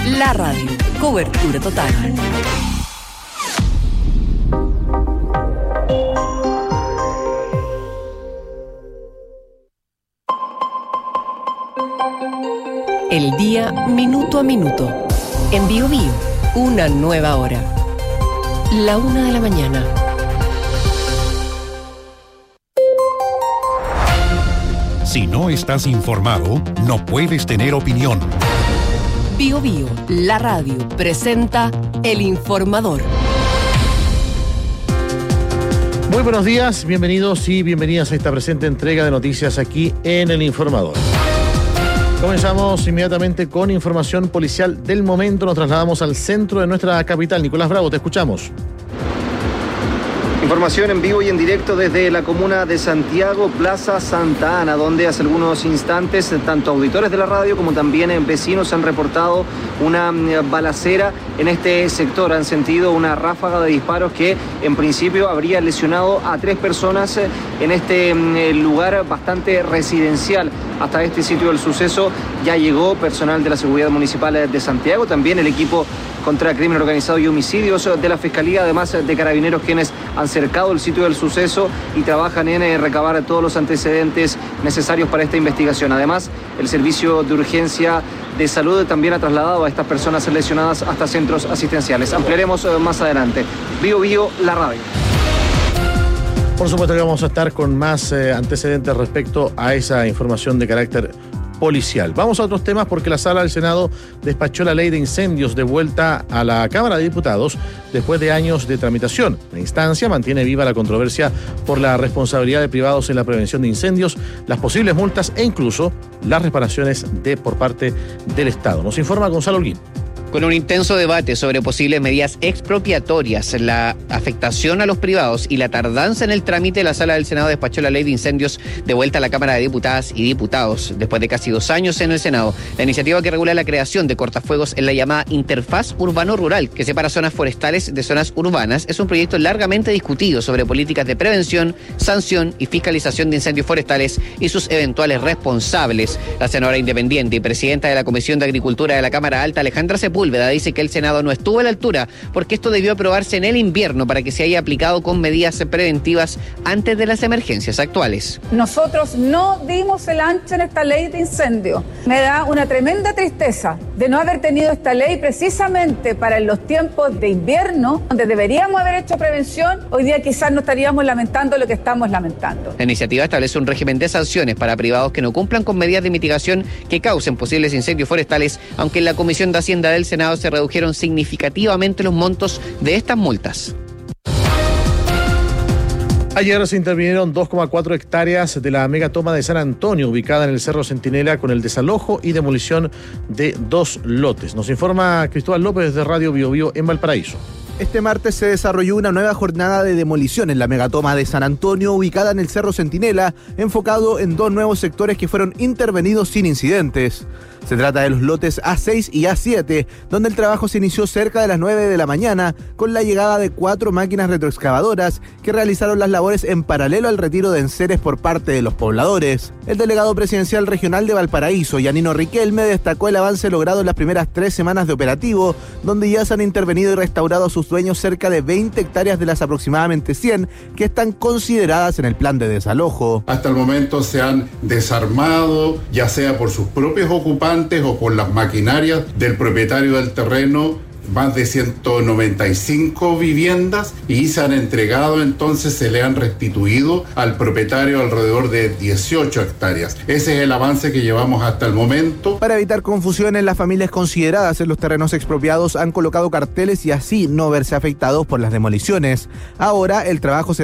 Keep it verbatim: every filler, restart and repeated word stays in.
la radio. Cobertura total. El día minuto a minuto. En Bio Bio, una nueva hora. La una de la mañana. Si no estás informado, no puedes tener opinión. Bio Bio, la radio, presenta El Informador. Muy buenos días, bienvenidos y bienvenidas a esta presente entrega de noticias aquí en El Informador. Comenzamos inmediatamente con información policial del momento. Nos trasladamos al centro de nuestra capital. Nicolás Bravo, te escuchamos. Información en vivo y en directo desde la comuna de Santiago, Plaza Santa Ana, donde hace algunos instantes tanto auditores de la radio como también vecinos han reportado una balacera en este sector. Han sentido una ráfaga de disparos que en principio habría lesionado a tres personas en este lugar bastante residencial. Hasta este sitio del suceso ya llegó personal de la Seguridad Municipal de Santiago, también el equipo contra crimen organizado y homicidios de la Fiscalía, además de carabineros quienes han cercado el sitio del suceso y trabajan en recabar todos los antecedentes necesarios para esta investigación. Además, el Servicio de Urgencia de Salud también ha trasladado a estas personas lesionadas hasta centros asistenciales. Ampliaremos más adelante. Bio Bio, la radio. Por supuesto que vamos a estar con más eh, antecedentes respecto a esa información de carácter policial. Vamos a otros temas porque la Sala del Senado despachó la ley de incendios de vuelta a la Cámara de Diputados después de años de tramitación. La instancia mantiene viva la controversia por la responsabilidad de privados en la prevención de incendios, las posibles multas e incluso las reparaciones de por parte del Estado. Nos informa Gonzalo Holguín. Con un intenso debate sobre posibles medidas expropiatorias, la afectación a los privados y la tardanza en el trámite, la Sala del Senado despachó la ley de incendios de vuelta a la Cámara de Diputadas y Diputados. Después de casi dos años en el Senado, la iniciativa que regula la creación de cortafuegos en la llamada interfaz urbano-rural, que separa zonas forestales de zonas urbanas, es un proyecto largamente discutido sobre políticas de prevención, sanción y fiscalización de incendios forestales y sus eventuales responsables. La senadora independiente y presidenta de la Comisión de Agricultura de la Cámara Alta, Alejandra Sepúlveda, dice que el Senado no estuvo a la altura porque esto debió aprobarse en el invierno para que se haya aplicado con medidas preventivas antes de las emergencias actuales. Nosotros no dimos el ancho en esta ley de incendio. Me da una tremenda tristeza de no haber tenido esta ley precisamente para los tiempos de invierno, donde deberíamos haber hecho prevención. Hoy día quizás no estaríamos lamentando lo que estamos lamentando. La iniciativa establece un régimen de sanciones para privados que no cumplan con medidas de mitigación que causen posibles incendios forestales, aunque en la Comisión de Hacienda del Senado se redujeron significativamente los montos de estas multas. Ayer se intervinieron dos coma cuatro hectáreas de la megatoma de San Antonio, ubicada en el Cerro Centinela, con el desalojo y demolición de dos lotes. Nos informa Cristóbal López de Radio Bio Bio en Valparaíso. Este martes se desarrolló una nueva jornada de demolición en la megatoma de San Antonio, ubicada en el Cerro Centinela, enfocado en dos nuevos sectores que fueron intervenidos sin incidentes. Se trata de los lotes A seis y A siete, donde el trabajo se inició cerca de las nueve de la mañana, con la llegada de cuatro máquinas retroexcavadoras que realizaron las labores en paralelo al retiro de enseres por parte de los pobladores. El delegado presidencial regional de Valparaíso, Yanino Riquelme, destacó el avance logrado en las primeras tres semanas de operativo, donde ya se han intervenido y restaurado a sus dueños cerca de veinte hectáreas de las aproximadamente cien que están consideradas en el plan de desalojo. Hasta el momento se han desarmado, ya sea por sus propios ocupantes o por las maquinarias del propietario del terreno, más de ciento noventa y cinco viviendas, y se han entregado, entonces se le han restituido al propietario alrededor de dieciocho hectáreas. Ese es el avance que llevamos hasta el momento. Para evitar confusiones, las familias consideradas en los terrenos expropiados han colocado carteles y así no verse afectados por las demoliciones. Ahora el trabajo se